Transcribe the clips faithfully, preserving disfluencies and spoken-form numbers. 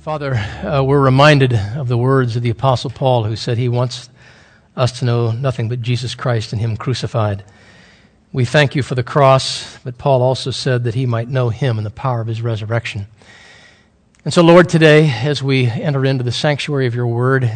Father, uh, we're reminded of the words of the Apostle Paul, who said he wants us to know nothing but Jesus Christ and Him crucified. We thank you for the cross, but Paul also said that he might know Him and the power of His resurrection. And so, Lord, today, as we enter into the sanctuary of your word,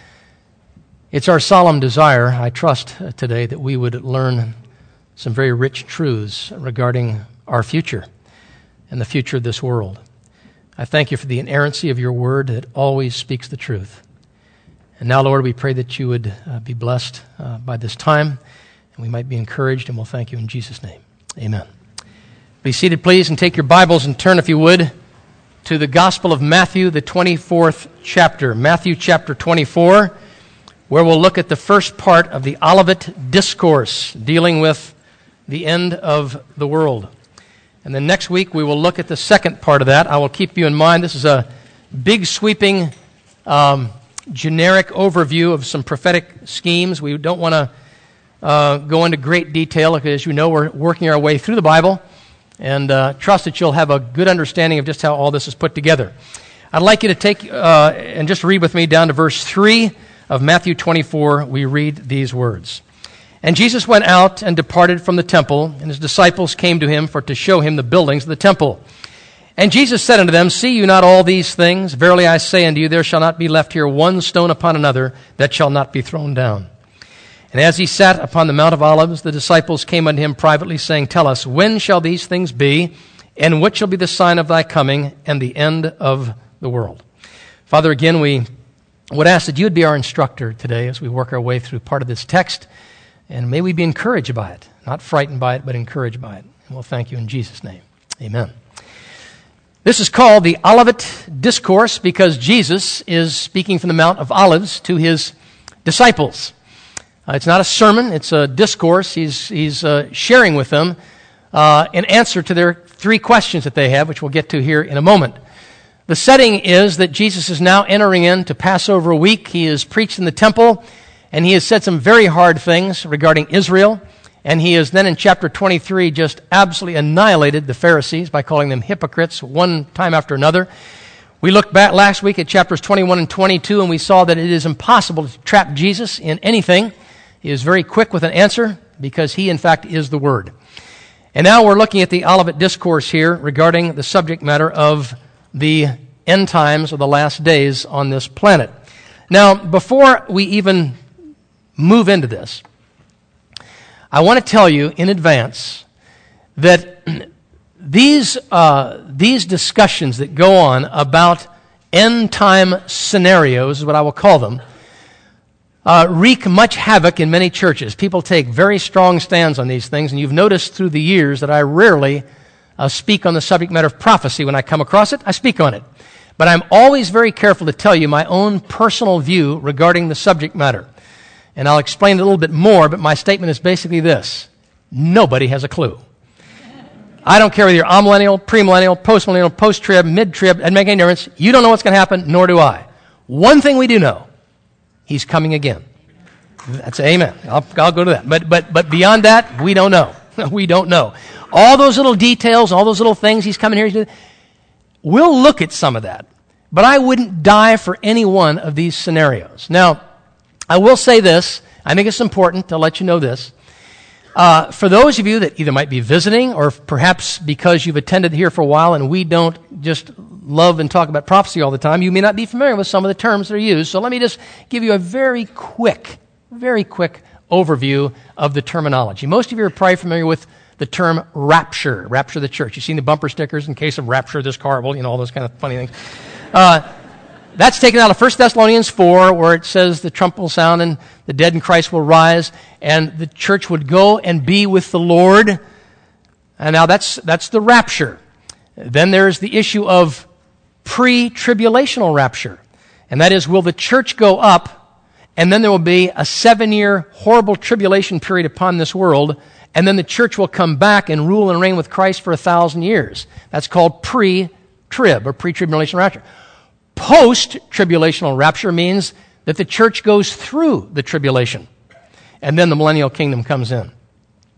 it's our solemn desire, I trust uh, today, that we would learn some very rich truths regarding our future and the future of this world. I thank you for the inerrancy of your word that always speaks the truth. And now, Lord, we pray that you would uh, be blessed uh, by this time, and we might be encouraged, and we'll thank you in Jesus' name. Amen. Be seated, please, and take your Bibles and turn, if you would, to the Gospel of Matthew, the twenty-fourth chapter. Matthew chapter twenty-four, where we'll look at the first part of the Olivet Discourse, dealing with the end of the world. And then next week, we will look at the second part of that. I will keep you in mind, this is a big, sweeping, um, generic overview of some prophetic schemes. We don't want to uh, go into great detail, because as you know, we're working our way through the Bible, and uh, trust that you'll have a good understanding of just how all this is put together. I'd like you to take uh, and just read with me down to verse three of Matthew twenty-four. We read these words. And Jesus went out and departed from the temple, and his disciples came to him for to show him the buildings of the temple. And Jesus said unto them, See you not all these things? Verily I say unto you, there shall not be left here one stone upon another that shall not be thrown down. And as he sat upon the Mount of Olives, the disciples came unto him privately, saying, Tell us, when shall these things be? And what shall be the sign of thy coming and the end of the world? Father, again, we would ask that you would be our instructor today as we work our way through part of this text. And may we be encouraged by it, not frightened by it, but encouraged by it. And we'll thank you in Jesus' name. Amen. This is called the Olivet Discourse because Jesus is speaking from the Mount of Olives to his disciples. Uh, it's not a sermon, it's a discourse. He's, he's uh, sharing with them uh, an answer to their three questions that they have, which we'll get to here in a moment. The setting is that Jesus is now entering into Passover week. He is preached in the temple, and he has said some very hard things regarding Israel. And he has then in chapter twenty-three just absolutely annihilated the Pharisees by calling them hypocrites one time after another. We looked back last week at chapters twenty-one and twenty-two, and we saw that it is impossible to trap Jesus in anything. He is very quick with an answer because he, in fact, is the Word. And now we're looking at the Olivet Discourse here regarding the subject matter of the end times or the last days on this planet. Now, before we even move into this, I want to tell you in advance that these uh, these discussions that go on about end-time scenarios, is what I will call them, uh, wreak much havoc in many churches. People take very strong stands on these things, and you've noticed through the years that I rarely uh, speak on the subject matter of prophecy. When I come across it, I speak on it. But I'm always very careful to tell you my own personal view regarding the subject matter. And I'll explain it a little bit more, but my statement is basically this. Nobody has a clue. I don't care whether you're amillennial, premillennial, postmillennial, post-trib, mid-trib, doesn't make any difference. You don't know what's going to happen, nor do I. One thing we do know, he's coming again. That's amen. I'll, I'll go to that. But, but, but beyond that, we don't know. We don't know. All those little details, all those little things, he's coming here. He's doing, we'll look at some of that. But I wouldn't die for any one of these scenarios. Now, I will say this. I think it's important to let you know this. Uh, for those of you that either might be visiting or perhaps because you've attended here for a while and we don't just love and talk about prophecy all the time, you may not be familiar with some of the terms that are used. So let me just give you a very quick, very quick overview of the terminology. Most of you are probably familiar with the term rapture, rapture of the church. You've seen the bumper stickers in case of rapture of this car, well, you know, all those kind of funny things. Uh, That's taken out of First Thessalonians four, where it says the trump will sound and the dead in Christ will rise, and the church would go and be with the Lord. And now that's that's the rapture. Then there's the issue of pre-tribulational rapture. And that is, will the church go up, and then there will be a seven-year horrible tribulation period upon this world, and then the church will come back and rule and reign with Christ for a thousand years. That's called pre-trib or pre-tribulation rapture. Post-tribulational rapture means that the church goes through the tribulation, and then the millennial kingdom comes in.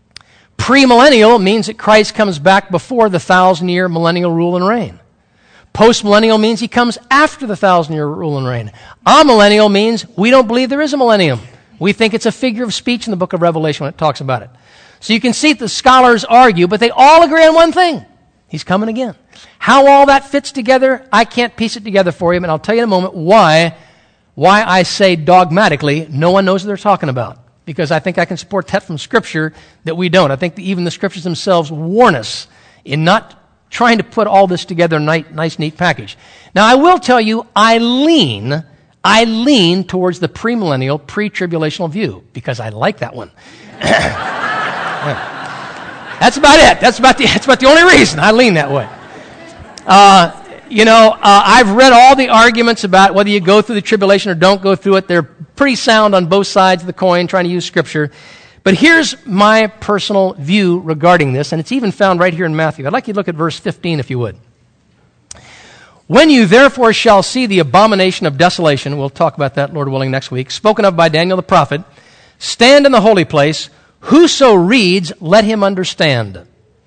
Premillennial means that Christ comes back before the thousand-year millennial rule and reign. Postmillennial means he comes after the thousand-year rule and reign. Amillennial means we don't believe there is a millennium. We think it's a figure of speech in the book of Revelation when it talks about it. So you can see the scholars argue, but they all agree on one thing. He's coming again. How all that fits together, I can't piece it together for you, and I'll tell you in a moment why, why I say dogmatically no one knows what they're talking about. Because I think I can support that from Scripture that we don't. I think that even the Scriptures themselves warn us in not trying to put all this together in a nice, nice, neat package. Now, I will tell you, I lean, I lean towards the premillennial, pre-tribulational view, because I like that one. That's about it. That's about the, that's about the only reason I lean that way. Uh, you know, uh, I've read all the arguments about whether you go through the tribulation or don't go through it. They're pretty sound on both sides of the coin, trying to use Scripture. But here's my personal view regarding this, and it's even found right here in Matthew. I'd like you to look at verse fifteen, if you would. When you therefore shall see the abomination of desolation, we'll talk about that, Lord willing, next week, spoken of by Daniel the prophet, stand in the holy place, whoso reads, let him understand.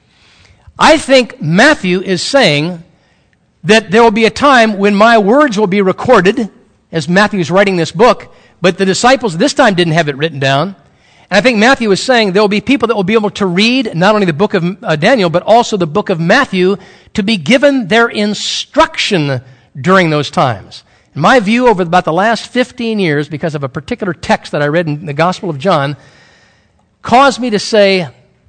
I think Matthew is saying that there will be a time when my words will be recorded, as Matthew is writing this book, but the disciples this time didn't have it written down. And I think Matthew is saying there will be people that will be able to read not only the book of uh, Daniel, but also the book of Matthew to be given their instruction during those times. In my view, over about the last fifteen years, because of a particular text that I read in the Gospel of John, caused me to say,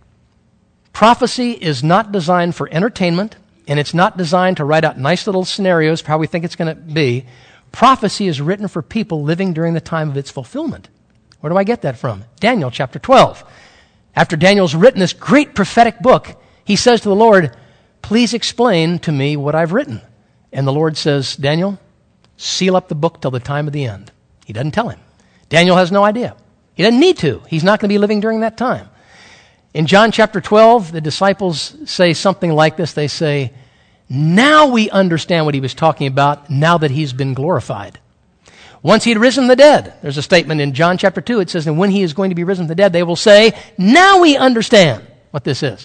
prophecy is not designed for entertainment, and it's not designed to write out nice little scenarios for how we think it's going to be. Prophecy is written for people living during the time of its fulfillment. Where do I get that from? Daniel chapter twelve. After Daniel's written this great prophetic book, he says to the Lord, please explain to me what I've written. And the Lord says, Daniel, seal up the book till the time of the end. He doesn't tell him. Daniel has no idea. He doesn't need to. He's not going to be living during that time. In John chapter twelve, the disciples say something like this. They say, now we understand what he was talking about now that he's been glorified. Once he had risen from the dead, there's a statement in John chapter two, it says, and when he is going to be risen from the dead, they will say, now we understand what this is.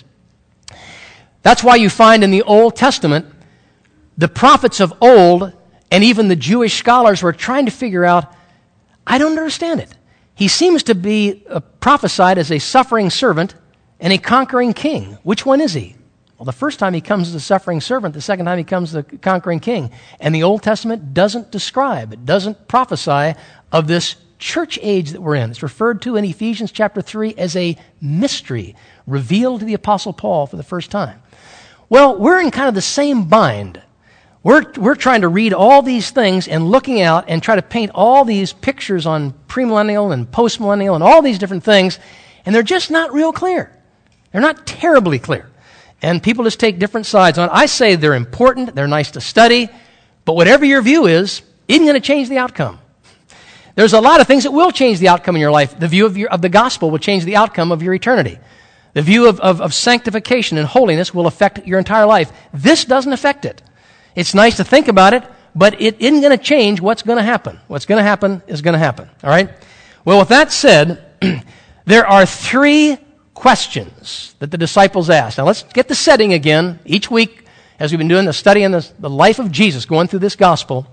That's why you find in the Old Testament, the prophets of old and even the Jewish scholars were trying to figure out, I don't understand it. He seems to be uh, prophesied as a suffering servant and a conquering king. Which one is he? Well, the first time he comes as a suffering servant, the second time he comes as a conquering king. And the Old Testament doesn't describe, it doesn't prophesy of this church age that we're in. It's referred to in Ephesians chapter three as a mystery revealed to the Apostle Paul for the first time. Well, we're in kind of the same bind. We're, we're trying to read all these things and looking out and try to paint all these pictures on premillennial and postmillennial and all these different things, and they're just not real clear. They're not terribly clear. And people just take different sides on it. I say they're important, they're nice to study, but whatever your view is, isn't going to change the outcome. There's a lot of things that will change the outcome in your life. The view of, your, of the gospel will change the outcome of your eternity. The view of, of, of sanctification and holiness will affect your entire life. This doesn't affect it. It's nice to think about it, but it isn't going to change what's going to happen. What's going to happen is going to happen. All right? Well, with that said, there are three questions that the disciples asked. Now, let's get the setting again. Each week, as we've been doing the study in the, the life of Jesus, going through this gospel,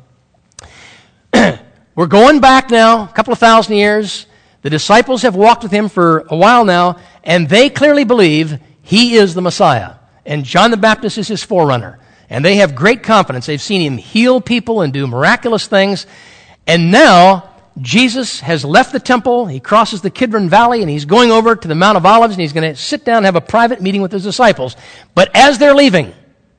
we're going back now, a couple of thousand years. The disciples have walked with him for a while now, and they clearly believe he is the Messiah. And John the Baptist is his forerunner. And they have great confidence. They've seen him heal people and do miraculous things. And now, Jesus has left the temple, he crosses the Kidron Valley, and he's going over to the Mount of Olives, and he's going to sit down and have a private meeting with his disciples. But as they're leaving,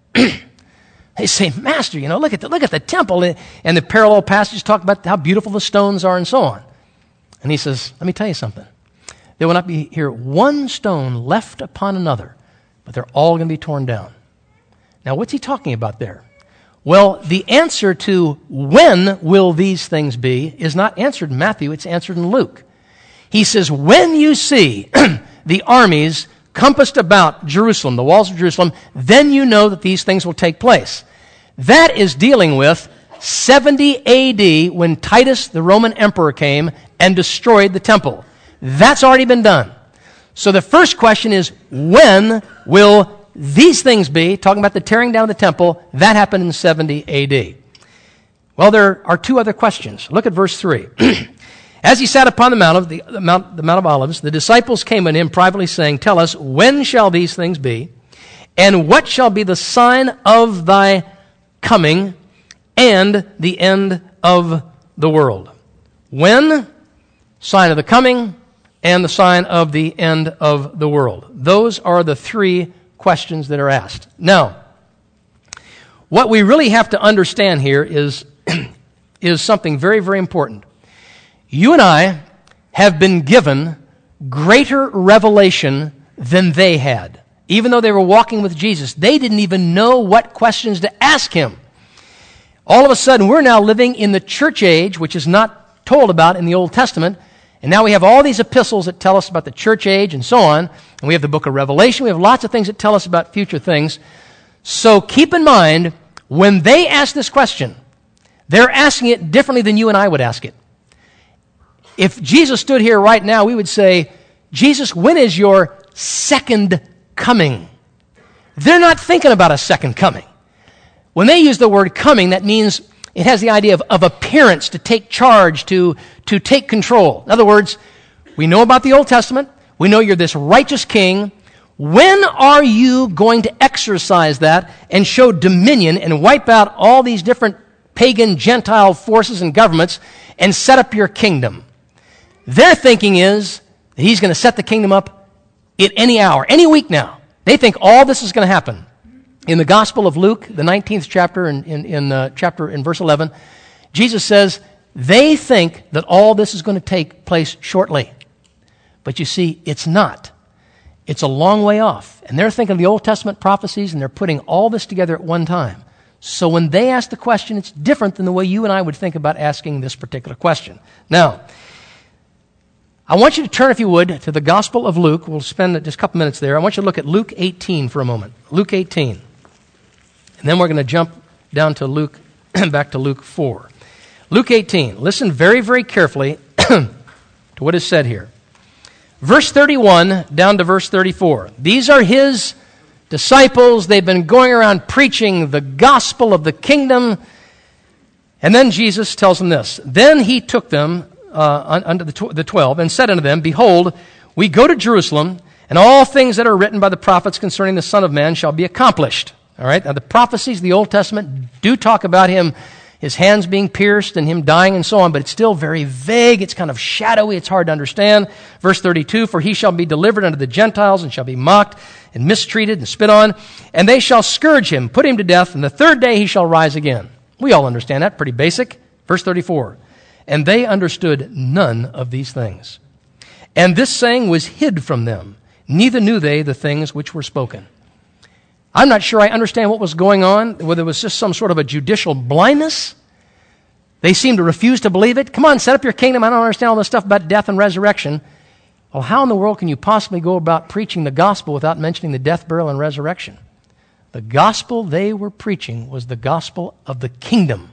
they say, Master, you know, look at the, look at the temple. And the parallel passages talk about how beautiful the stones are and so on. And he says, let me tell you something. There will not be here one stone left upon another, but they're all going to be torn down. Now, what's he talking about there? Well, the answer to when will these things be is not answered in Matthew, it's answered in Luke. He says, when you see the armies compassed about Jerusalem, the walls of Jerusalem, then you know that these things will take place. That is dealing with seventy A D when Titus, the Roman emperor, came and destroyed the temple. That's already been done. So the first question is, when will these things be?" Talking about the tearing down of the temple. That happened in seventy A D. Well, there are two other questions. Look at verse three. "As he sat upon the Mount of, the, the, Mount, the Mount of Olives, the disciples came unto him privately, saying, Tell us, when shall these things be? And what shall be the sign of thy coming and the end of the world?" When? Sign of the coming and the sign of the end of the world. Those are the three questions that are asked. Now, what we really have to understand here is, is something very, very important. You and I have been given greater revelation than they had. Even though they were walking with Jesus, they didn't even know what questions to ask him. All of a sudden, we're now living in the church age, which is not told about in the Old Testament. And now we have all these epistles that tell us about the church age and so on. And we have the book of Revelation. We have lots of things that tell us about future things. So keep in mind, when they ask this question, they're asking it differently than you and I would ask it. If Jesus stood here right now, we would say, "Jesus, when is your second coming?" They're not thinking about a second coming. When they use the word coming, that means it has the idea of, of appearance, to take charge, to, to take control. In other words, we know about the Old Testament. We know you're this righteous king. When are you going to exercise that and show dominion and wipe out all these different pagan Gentile forces and governments and set up your kingdom? Their thinking is that he's going to set the kingdom up at any hour, any week now. They think all this is going to happen. In the Gospel of Luke, the nineteenth chapter, in, in, in uh, chapter in verse eleven, Jesus says they think that all this is going to take place shortly. But you see, it's not. It's a long way off. And they're thinking of the Old Testament prophecies, and they're putting all this together at one time. So when they ask the question, it's different than the way you and I would think about asking this particular question. Now, I want you to turn, if you would, to the Gospel of Luke. We'll spend just a couple minutes there. I want you to look at Luke eighteen for a moment. Luke eighteen. And then we're going to jump down to Luke, back to Luke four. Luke eighteen. Listen very, very carefully to what is said here. Verse thirty-one down to verse thirty-four. These are his disciples. They've been going around preaching the gospel of the kingdom. And then Jesus tells them this. Then he took them uh, unto the, tw- the twelve and said unto them, Behold, we go to Jerusalem, and all things that are written by the prophets concerning the Son of Man shall be accomplished. All right? Now the prophecies of the Old Testament do talk about him, his hands being pierced and him dying and so on, but it's still very vague. It's kind of shadowy. It's hard to understand. Verse thirty-two, For he shall be delivered unto the Gentiles and shall be mocked and mistreated and spit on, and they shall scourge him, put him to death, and the third day he shall rise again. We all understand that. Pretty basic. Verse thirty-four, And they understood none of these things. And this saying was hid from them. Neither knew they the things which were spoken. I'm not sure I understand what was going on, whether it was just some sort of a judicial blindness. They seemed to refuse to believe it. Come on, set up your kingdom. I don't understand all this stuff about death and resurrection. Well, how in the world can you possibly go about preaching the gospel without mentioning the death, burial, and resurrection? The gospel they were preaching was the gospel of the kingdom.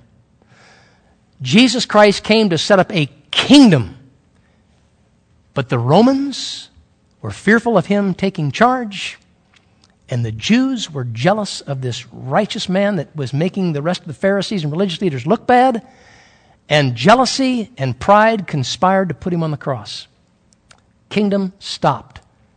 Jesus Christ came to set up a kingdom. But the Romans were fearful of him taking charge. And the Jews were jealous of this righteous man that was making the rest of the Pharisees and religious leaders look bad. And jealousy and pride conspired to put him on the cross. Kingdom stopped.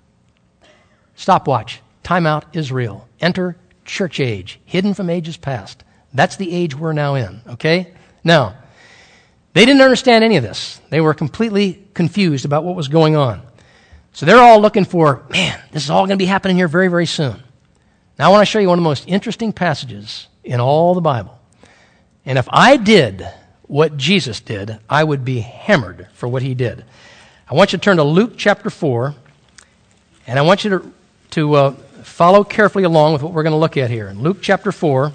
Stopwatch. Time out, Israel. Enter church age, hidden from ages past. That's the age we're now in, okay? Now, they didn't understand any of this. They were completely confused about what was going on. So they're all looking for, man, this is all going to be happening here very, very soon. Now I want to show you one of the most interesting passages in all the Bible. And if I did what Jesus did, I would be hammered for what he did. I want you to turn to Luke chapter four, and I want you to, to uh, follow carefully along with what we're going to look at here. In Luke chapter four,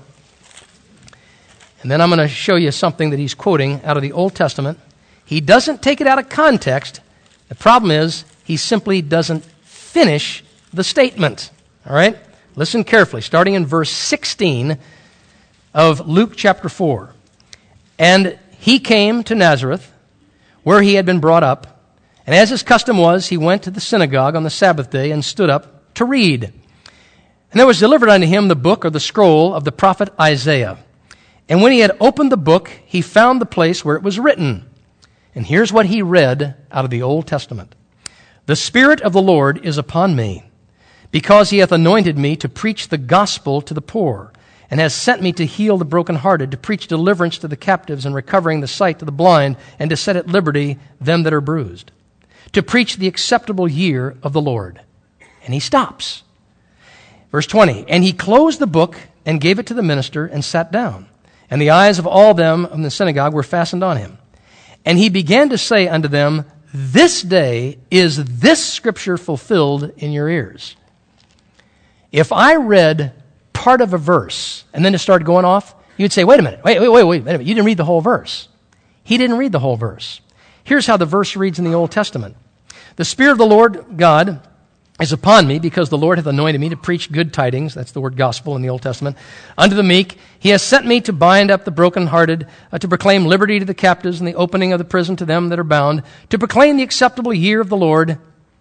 and then I'm going to show you something that he's quoting out of the Old Testament. He doesn't take it out of context. The problem is, he simply doesn't finish the statement. All right? Listen carefully, starting in verse sixteen of Luke chapter four. And he came to Nazareth, where he had been brought up, and as his custom was, he went to the synagogue on the Sabbath day and stood up to read. And there was delivered unto him the book or the scroll of the prophet Isaiah. And when he had opened the book, he found the place where it was written. And here's what he read out of the Old Testament. The Spirit of the Lord is upon me, because he hath anointed me to preach the gospel to the poor, and has sent me to heal the brokenhearted, to preach deliverance to the captives, and recovering the sight to the blind, and to set at liberty them that are bruised, to preach the acceptable year of the Lord. And he stops. Verse twenty, and he closed the book and gave it to the minister and sat down. And the eyes of all them in the synagogue were fastened on him. And he began to say unto them, this day is this scripture fulfilled in your ears. If I read part of a verse and then it started going off, you'd say, wait a minute, wait, wait, wait, wait a minute. You didn't read the whole verse. He didn't read the whole verse. Here's how the verse reads in the Old Testament. The Spirit of the Lord God is upon me, because the Lord hath anointed me to preach good tidings, that's the word gospel in the Old Testament, unto the meek. He has sent me to bind up the brokenhearted, uh, to proclaim liberty to the captives, and the opening of the prison to them that are bound, to proclaim the acceptable year of the Lord,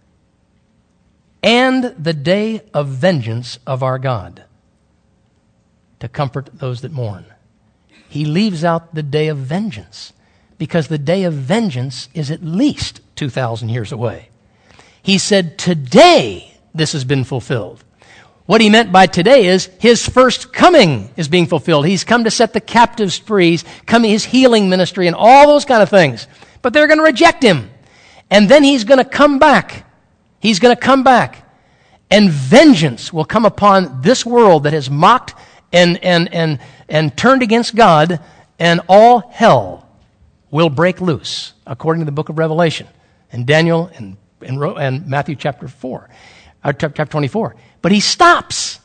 and the day of vengeance of our God, to comfort those that mourn. He leaves out the day of vengeance, because the day of vengeance is at least two thousand years away. He said, today this has been fulfilled. What he meant by today is his first coming is being fulfilled. He's come to set the captives free. He's coming, his healing ministry and all those kind of things. But they're going to reject him. And then he's going to come back. He's going to come back. And vengeance will come upon this world that has mocked and, and, and, and turned against God, and all hell will break loose, according to the book of Revelation and Daniel and And, and Matthew chapter four, or chapter twenty-four. But he stops.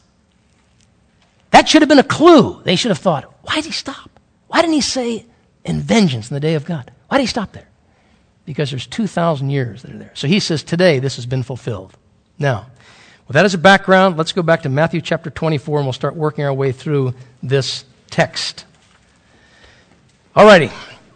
That should have been a clue. They should have thought, why did he stop? Why didn't he say, in vengeance in the day of God? Why did he stop there? Because there's two thousand years that are there. So he says, today this has been fulfilled. Now, with that as a background, let's go back to Matthew chapter twenty-four, and we'll start working our way through this text. All righty.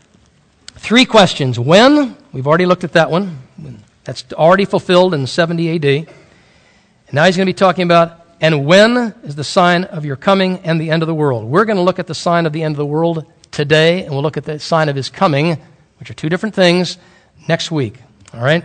Three questions. When? We've already looked at that one. That's already fulfilled in seventy A D. And now he's going to be talking about, and when is the sign of your coming and the end of the world? We're going to look at the sign of the end of the world today, and we'll look at the sign of his coming, which are two different things, next week. All right?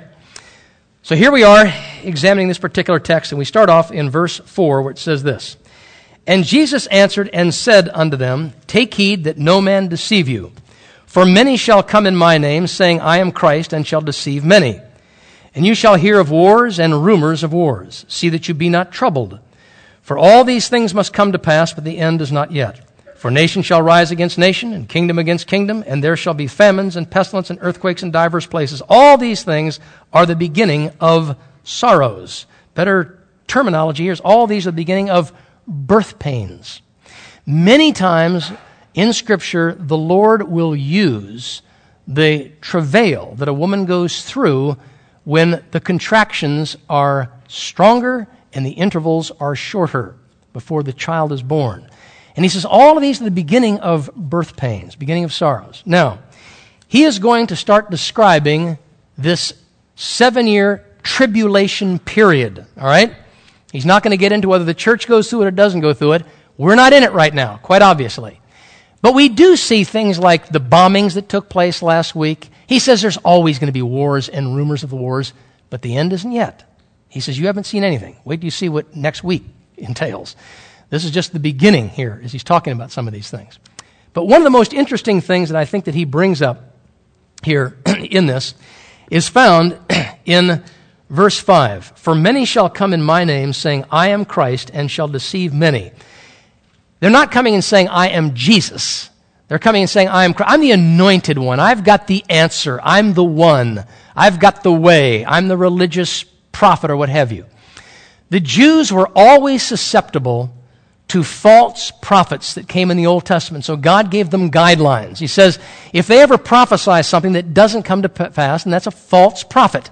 So here we are examining this particular text, and we start off in verse four, where it says this. And Jesus answered and said unto them, take heed that no man deceive you. For many shall come in my name, saying, I am Christ, and shall deceive many. And you shall hear of wars and rumors of wars. See that you be not troubled. For all these things must come to pass, but the end is not yet. For nation shall rise against nation, and kingdom against kingdom, and there shall be famines and pestilence and earthquakes in divers places. All these things are the beginning of sorrows. Better terminology here is all these are the beginning of birth pains. Many times in Scripture, the Lord will use the travail that a woman goes through when the contractions are stronger and the intervals are shorter before the child is born. And he says all of these are the beginning of birth pains, beginning of sorrows. Now, he is going to start describing this seven-year tribulation period, all right? He's not going to get into whether the church goes through it or doesn't go through it. We're not in it right now, quite obviously. But we do see things like the bombings that took place last week. He says there's always going to be wars and rumors of the wars, but the end isn't yet. He says you haven't seen anything. Wait till you see what next week entails. This is just the beginning here as he's talking about some of these things. But one of the most interesting things that I think that he brings up here in this is found in verse five. For many shall come in my name, saying, I am Christ, and shall deceive many. They're not coming and saying, I am Jesus. They're coming and saying, I am Christ. I'm the anointed one. I've got the answer. I'm the one. I've got the way. I'm the religious prophet or what have you. The Jews were always susceptible to false prophets that came in the Old Testament. So God gave them guidelines. He says, if they ever prophesy something that doesn't come to pass, and that's a false prophet.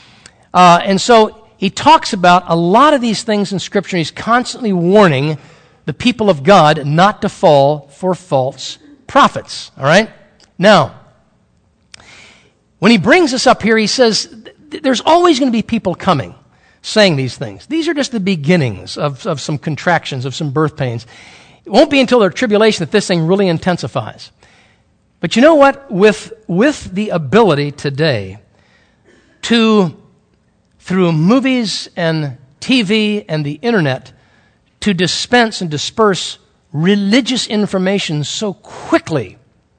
Uh, and so he talks about a lot of these things in Scripture. He's constantly warning the people of God not to fall for false prophets. All right? Now, when he brings this up here, he says, there's always going to be people coming. saying these things. These are just the beginnings of, of some contractions, of some birth pains. It won't be until their tribulation that this thing really intensifies. But you know what? With, with the ability today to, through movies and T V and the internet, to dispense and disperse religious information so quickly,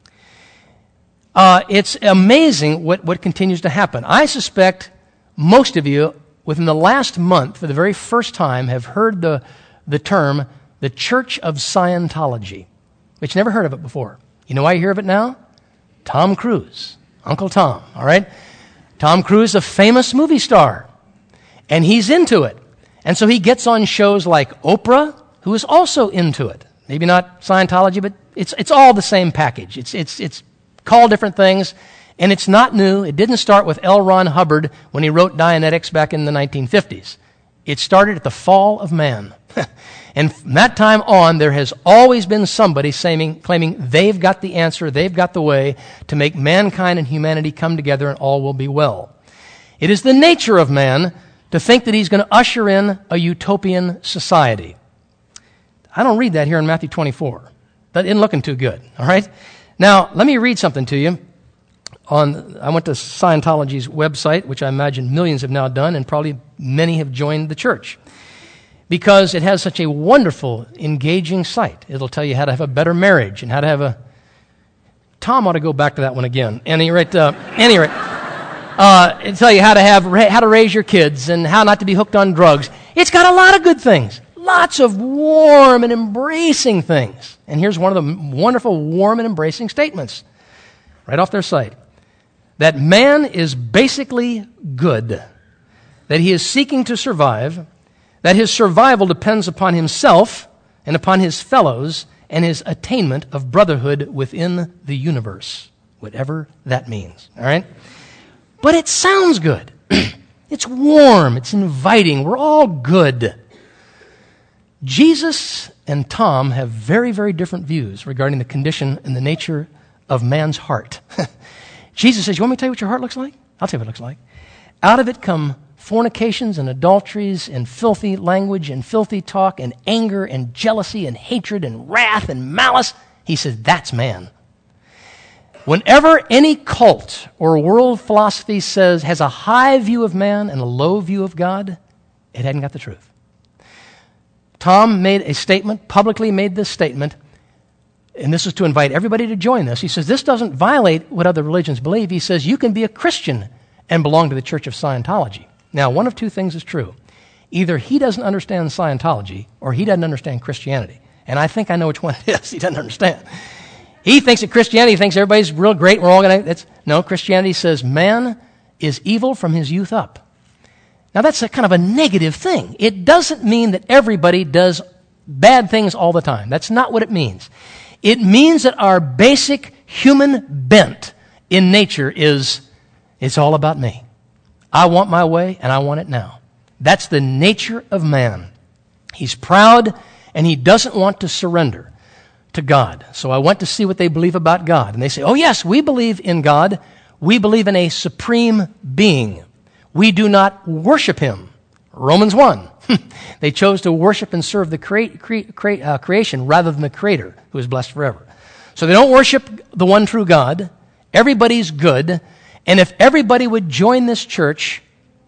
uh, it's amazing what, what continues to happen. I suspect most of you, within the last month, for the very first time, have heard the, the term, the Church of Scientology, but you never heard of it before. You know why you hear of it now? Tom Cruise, Uncle Tom, all right? Tom Cruise, a famous movie star, and he's into it. And so he gets on shows like Oprah, who is also into it. Maybe not Scientology, but it's it's all the same package. It's it's it's called different things, and it's not new. It didn't start with L. Ron Hubbard when he wrote Dianetics back in the nineteen fifties. It started at the fall of man. And from that time on, there has always been somebody saying, claiming they've got the answer, they've got the way to make mankind and humanity come together and all will be well. It is the nature of man to think that he's going to usher in a utopian society. I don't read that here in Matthew twenty-four. That isn't looking too good, all right? Now, let me read something to you. On, I went to Scientology's website, which I imagine millions have now done, and probably many have joined the church, because it has such a wonderful, engaging site. It'll tell you how to have a better marriage and how to have a... Tom ought to go back to that one again. Any rate, uh, any rate, uh, it'll tell you how to have, how to raise your kids and how not to be hooked on drugs. It's got a lot of good things. Lots of warm and embracing things. And here's one of the wonderful, warm and embracing statements right off their site. That man is basically good. That he is seeking to survive. That his survival depends upon himself and upon his fellows and his attainment of brotherhood within the universe, whatever that means, all right? But it sounds good. It's warm. It's inviting. We're all good. Jesus and Tom have very, very different views regarding the condition and the nature of man's heart. Jesus says, you want me to tell you what your heart looks like? I'll tell you what it looks like. Out of it come fornications and adulteries and filthy language and filthy talk and anger and jealousy and hatred and wrath and malice. He says, that's man. Whenever any cult or world philosophy says, has a high view of man and a low view of God, it hadn't got the truth. Tom made a statement, publicly made this statement, and this is to invite everybody to join this. He says, this doesn't violate what other religions believe. He says, you can be a Christian and belong to the Church of Scientology. Now, one of two things is true. Either he doesn't understand Scientology or he doesn't understand Christianity. And I think I know which one it is he doesn't understand. He thinks that Christianity thinks everybody's real great. We're all going to... No, Christianity says man is evil from his youth up. Now, that's a kind of a negative thing. It doesn't mean that everybody does bad things all the time. That's not what it means. It means that our basic human bent in nature is, it's all about me. I want my way, and I want it now. That's the nature of man. He's proud, and he doesn't want to surrender to God. So I went to see what they believe about God. And they say, oh yes, we believe in God. We believe in a supreme being. We do not worship him. Romans one. They chose to worship and serve the crea- crea- crea- uh, creation rather than the Creator, who is blessed forever. So they don't worship the one true God. Everybody's good. And if everybody would join this church,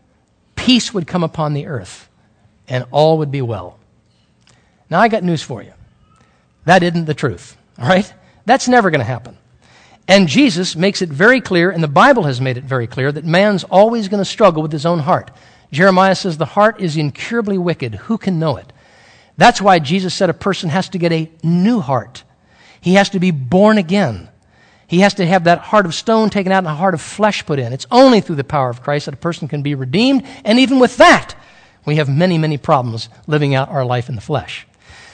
peace would come upon the earth, and all would be well. Now, I got news for you. That isn't the truth, all right? That's never going to happen. And Jesus makes it very clear, and the Bible has made it very clear, that man's always going to struggle with his own heart. Jeremiah says the heart is incurably wicked. Who can know it? That's why Jesus said a person has to get a new heart. He has to be born again. He has to have that heart of stone taken out and a heart of flesh put in. It's only through the power of Christ that a person can be redeemed. And even with that, we have many, many problems living out our life in the flesh.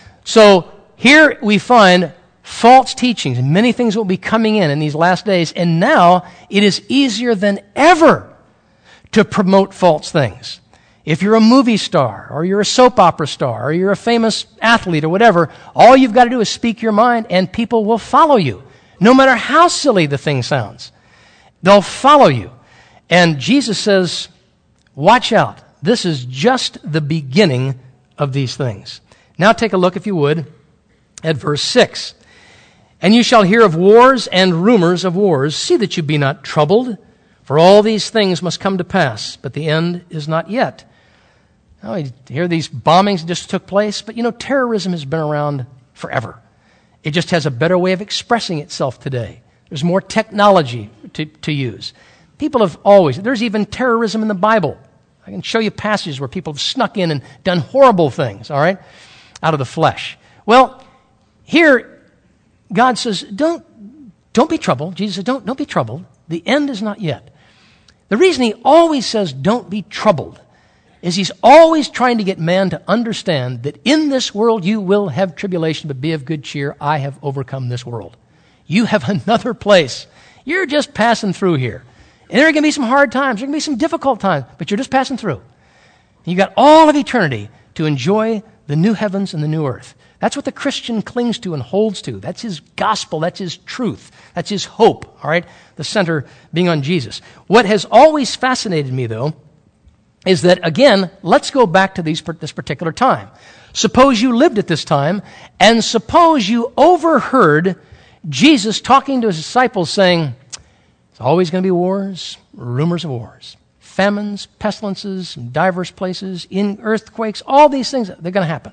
So here we find false teachings, and many things will be coming in in these last days. And now it is easier than ever to promote false things. If you're a movie star, or you're a soap opera star, or you're a famous athlete or whatever, all you've got to do is speak your mind and people will follow you. No matter how silly the thing sounds, they'll follow you. And Jesus says, watch out. this is just the beginning of these things. Now take a look, if you would, at verse six. And you shall hear of wars and rumors of wars. See that you be not troubled, for all these things must come to pass, but the end is not yet. Now, you hear these bombings just took place, but you know, terrorism has been around forever. It just has a better way of expressing itself today. There's more technology to, to use. People have always, there's even terrorism in the Bible. I can show you passages where people have snuck in and done horrible things, all right, out of the flesh. Well, here, God says, don't, don't be troubled. Jesus said, don't, don't be troubled. The end is not yet. The reason he always says, don't be troubled, is he's always trying to get man to understand that in this world you will have tribulation, but be of good cheer. I have overcome this world. You have another place. You're just passing through here. And there are going to be some hard times. There are going to be some difficult times, but you're just passing through. You got all of eternity to enjoy the new heavens and the new earth. That's what the Christian clings to and holds to. That's his gospel. That's his truth. That's his hope, all right? The center being on Jesus. What has always fascinated me, though, is that, again, let's go back to these, this particular time. Suppose you lived at this time, and suppose you overheard Jesus talking to his disciples saying, it's always going to be wars, rumors of wars, famines, pestilences, in diverse places, in earthquakes, all these things, they're going to happen.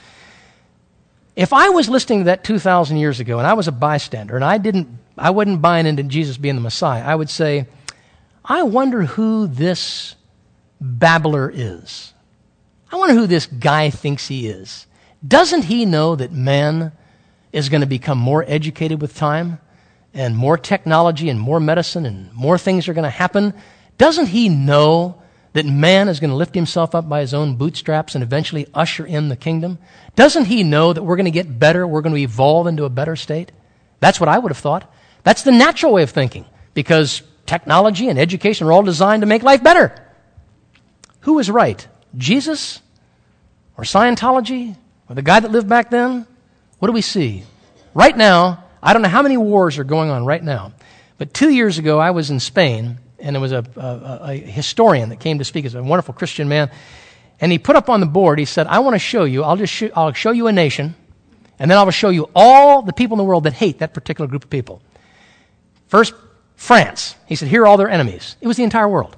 If I was listening to that two thousand years ago and I was a bystander and I didn't, I wasn't buying into Jesus being the Messiah, I would say, I wonder who this babbler is. I wonder who this guy thinks he is. Doesn't he know that man is going to become more educated with time and more technology and more medicine and more things are going to happen? Doesn't he know that man is going to lift himself up by his own bootstraps and eventually usher in the kingdom? Doesn't he know that we're going to get better, we're going to evolve into a better state? That's what I would have thought. That's the natural way of thinking, because technology and education are all designed to make life better. Who was right? Jesus or Scientology or the guy that lived back then? What do we see? Right now, I don't know how many wars are going on right now, but two years ago I was in Spain, and there was a, a, a historian that came to speak. He's a wonderful Christian man. And he put up on the board, he said, I want to show you, I'll just show, I'll show you a nation, and then I will show you all the people in the world that hate that particular group of people. First, France. He said, here are all their enemies. It was the entire world.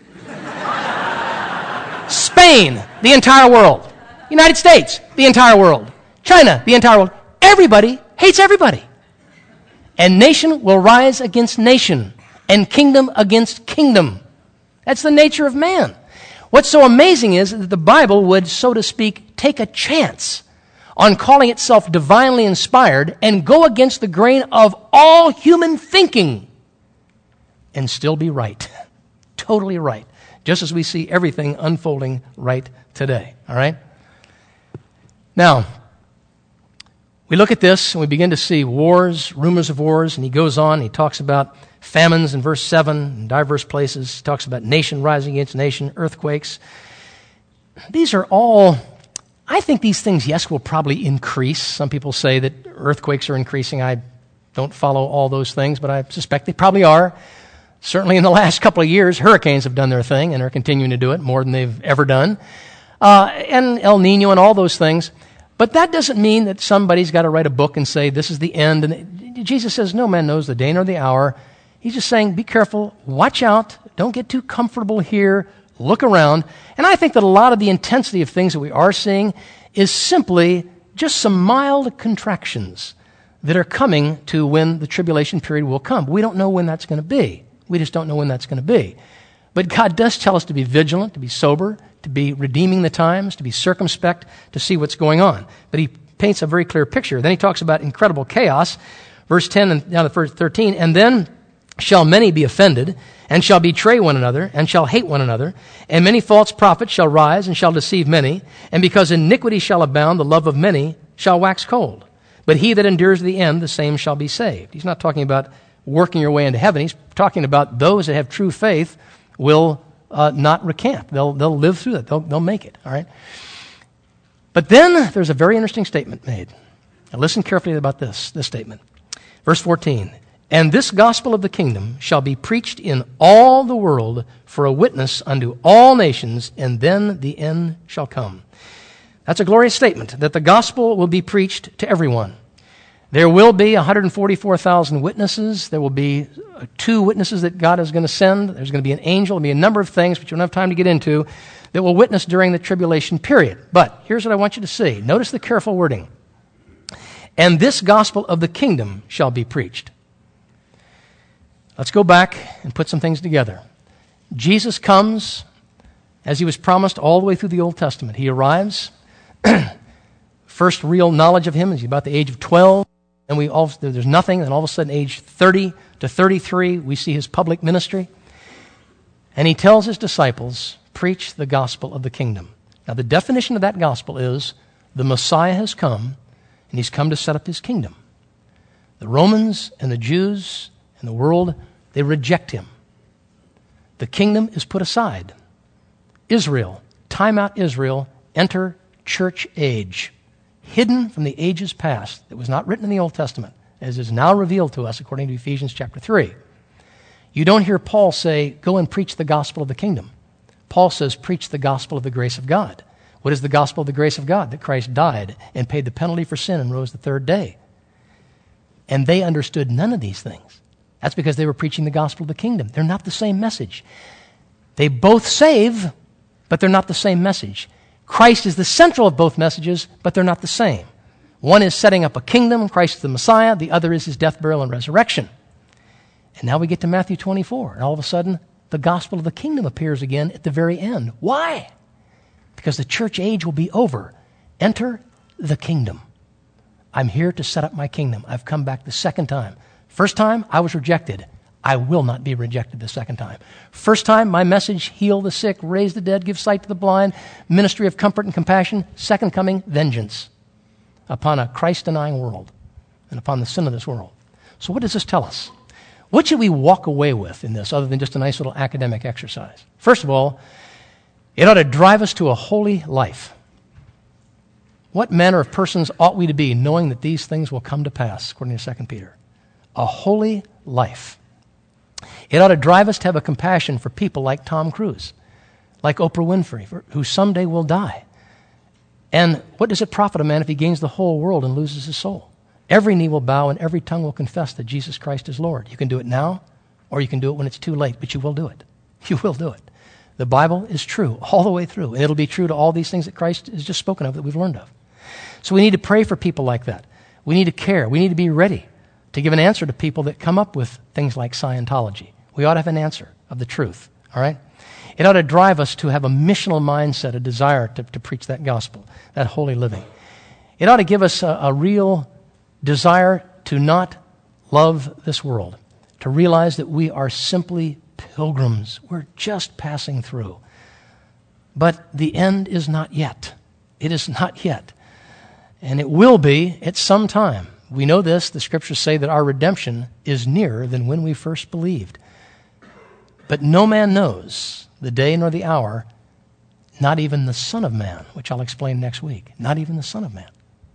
Spain, the entire world. United States, the entire world. China, the entire world. Everybody hates everybody. And nation will rise against nation, and kingdom against kingdom. That's the nature of man. What's so amazing is that the Bible would, so to speak, take a chance on calling itself divinely inspired and go against the grain of all human thinking and still be right. Totally right. Just as we see everything unfolding right today. All right? Now, we look at this and we begin to see wars, rumors of wars, and he goes on, he talks about famines in verse seven in diverse places. He talks about nation rising against nation, earthquakes. These are all, I think these things, yes, will probably increase. Some people say that earthquakes are increasing. I don't follow all those things, but I suspect they probably are. Certainly in the last couple of years, hurricanes have done their thing and are continuing to do it more than they've ever done. Uh, and El Nino and all those things. But that doesn't mean that somebody's got to write a book and say, this is the end. And Jesus says, no man knows the day nor the hour. He's just saying, be careful, watch out, don't get too comfortable here, look around. And I think that a lot of the intensity of things that we are seeing is simply just some mild contractions that are coming to when the tribulation period will come. We don't know when that's going to be. We just don't know when that's going to be. But God does tell us to be vigilant, to be sober, to be redeeming the times, to be circumspect, to see what's going on. But he paints a very clear picture. Then he talks about incredible chaos. Verse ten and down to verse thirteen, and then shall many be offended, and shall betray one another, and shall hate one another, and many false prophets shall rise, and shall deceive many, and because iniquity shall abound, the love of many shall wax cold. But he that endures to the end, the same shall be saved. He's not talking about working your way into heaven. He's talking about those that have true faith will uh, not recant. They'll, they'll live through that. They'll, they'll make it, all right? But then there's a very interesting statement made. Now listen carefully about this, this statement. Verse fourteen, And this gospel of the kingdom shall be preached in all the world for a witness unto all nations, and then the end shall come. That's a glorious statement, that the gospel will be preached to everyone. There will be one hundred forty-four thousand witnesses. There will be two witnesses that God is going to send. There's going to be an angel. There'll be a number of things, which we don't have time to get into, that will witness during the tribulation period. But here's what I want you to see. Notice the careful wording. And this gospel of the kingdom shall be preached. Let's go back and put some things together. Jesus comes as he was promised all the way through the Old Testament. He arrives. First real knowledge of him is about the age of twelve. And we all, there's nothing. And all of a sudden, age thirty to thirty-three, we see his public ministry. And he tells his disciples, preach the gospel of the kingdom. Now, the definition of that gospel is the Messiah has come, and he's come to set up his kingdom. The Romans and the Jews and the world, they reject him. The kingdom is put aside. Israel, time out Israel, enter church age, hidden from the ages past, that was not written in the Old Testament, as is now revealed to us according to Ephesians chapter three. You don't hear Paul say, go and preach the gospel of the kingdom. Paul says, preach the gospel of the grace of God. What is the gospel of the grace of God? That Christ died and paid the penalty for sin and rose the third day. And they understood none of these things. That's because they were preaching the gospel of the kingdom. They're not the same message. They both save, but they're not the same message. Christ is the central of both messages, but they're not the same. One is setting up a kingdom, Christ is the Messiah. The other is his death, burial, and resurrection. And now we get to Matthew twenty-four, and all of a sudden, the gospel of the kingdom appears again at the very end. Why? Because the church age will be over. Enter the kingdom. I'm here to set up my kingdom. I've come back the second time. First time, I was rejected. I will not be rejected the second time. First time, my message, heal the sick, raise the dead, give sight to the blind, ministry of comfort and compassion. Second coming, vengeance upon a Christ-denying world and upon the sin of this world. So what does this tell us? What should we walk away with in this other than just a nice little academic exercise? First of all, it ought to drive us to a holy life. What manner of persons ought we to be, knowing that these things will come to pass, according to Second Peter? A holy life. It ought to drive us to have a compassion for people like Tom Cruise, like Oprah Winfrey, for, who someday will die. And what does it profit a man if he gains the whole world and loses his soul? Every knee will bow and every tongue will confess that Jesus Christ is Lord. You can do it now, or you can do it when it's too late, but you will do it. You will do it. The Bible is true all the way through, and it'll be true to all these things that Christ has just spoken of that we've learned of. So we need to pray for people like that. We need to care. We need to be ready to give an answer to people that come up with things like Scientology. We ought to have an answer of the truth, all right? It ought to drive us to have a missional mindset, a desire to, to preach that gospel, that holy living. It ought to give us a, a real desire to not love this world, to realize that we are simply pilgrims. We're just passing through. But the end is not yet. It is not yet. And it will be at some time. We know this. The scriptures say that our redemption is nearer than when we first believed. But no man knows the day nor the hour, not even the Son of Man, which I'll explain next week. Not even the Son of Man.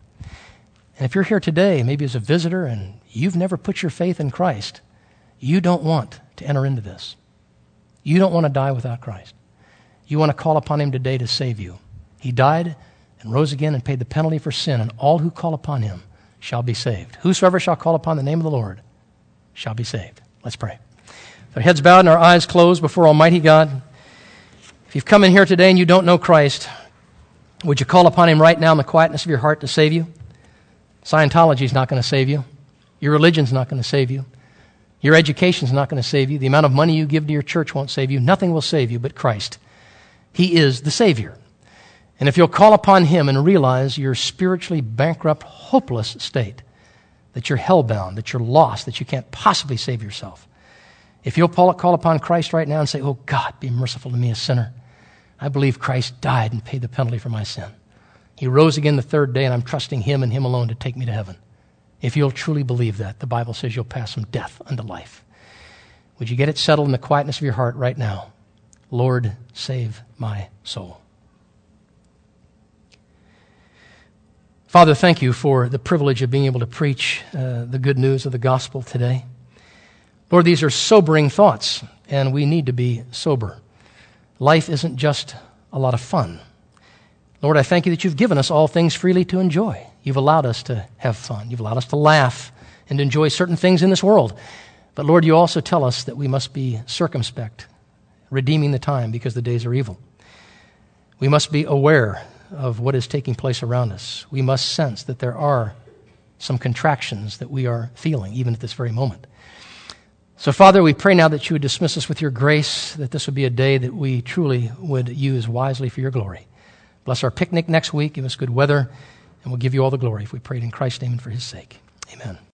And if you're here today, maybe as a visitor, and you've never put your faith in Christ, you don't want to enter into this. You don't want to die without Christ. You want to call upon him today to save you. He died and rose again and paid the penalty for sin, and all who call upon him shall be saved. Whosoever shall call upon the name of the Lord shall be saved. Let's pray. With our heads bowed and our eyes closed before Almighty God, if you've come in here today and you don't know Christ, would you call upon him right now in the quietness of your heart to save you? Scientology is not going to save you. Your religion's not going to save you. Your education's not going to save you. The amount of money you give to your church won't save you. Nothing will save you but Christ. He is the Savior. And if you'll call upon him and realize your spiritually bankrupt, hopeless state, that you're hellbound, that you're lost, that you can't possibly save yourself, if you'll call upon Christ right now and say, oh God, be merciful to me, a sinner. I believe Christ died and paid the penalty for my sin. He rose again the third day, and I'm trusting him and him alone to take me to heaven. If you'll truly believe that, the Bible says you'll pass from death unto life. Would you get it settled in the quietness of your heart right now? Lord, save my soul. Father, thank you for the privilege of being able to preach uh, the good news of the gospel today. Lord, these are sobering thoughts, and we need to be sober. Life isn't just a lot of fun. Lord, I thank you that you've given us all things freely to enjoy. You've allowed us to have fun. You've allowed us to laugh and enjoy certain things in this world. But Lord, you also tell us that we must be circumspect, redeeming the time because the days are evil. We must be aware of what is taking place around us. We must sense that there are some contractions that we are feeling, even at this very moment. So, Father, we pray now that you would dismiss us with your grace, that this would be a day that we truly would use wisely for your glory. Bless our picnic next week. Give us good weather, and we'll give you all the glory if we pray it in Christ's name and for his sake. Amen.